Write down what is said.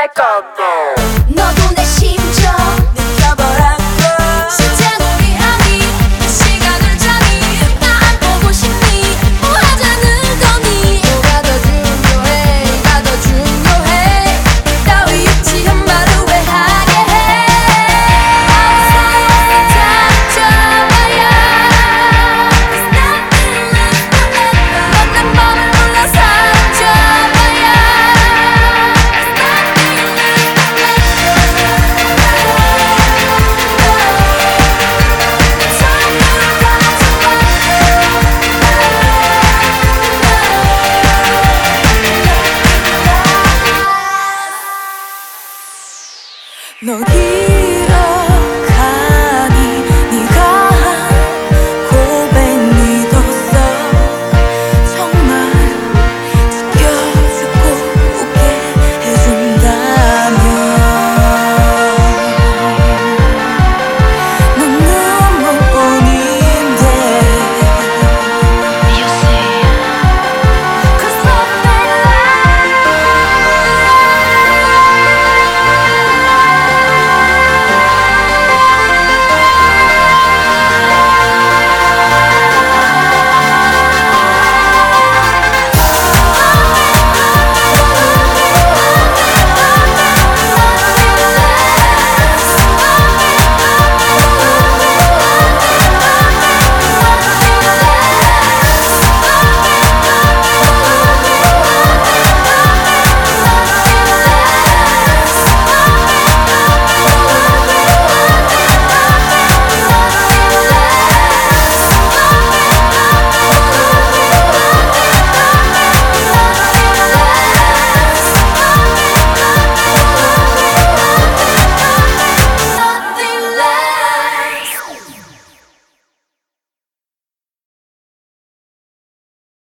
거고 너도 내 심정 느껴보라고 진짜 우리 아니 이 시간을 자니 나 안 보고 싶니 뭐 하자는 거니 뭐가 더 중요해 뭐가 더 중요해 따위 유치한 말을 왜 하게 해 잡아야 It's nothing left forever 넌 내 맘을 몰라 사잡아야 It's nothing left forever 너